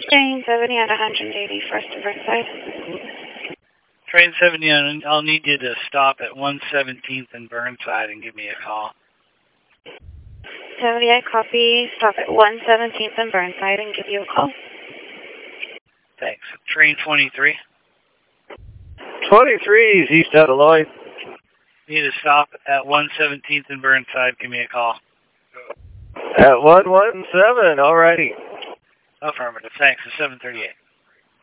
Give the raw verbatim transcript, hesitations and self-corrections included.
Train seventy at one eighty, first to Burnside. Train seventy, I'll need you to stop at one seventeenth and Burnside and give me a call. seventy-eight, copy. Stop at one seventeenth and Burnside and give you a call. Thanks. Train twenty-three. twenty-three is east out of line. Need to stop at one seventeenth and Burnside. Give me a call. At one one seven, alrighty. Affirmative. Thanks. It's seven thirty-eight.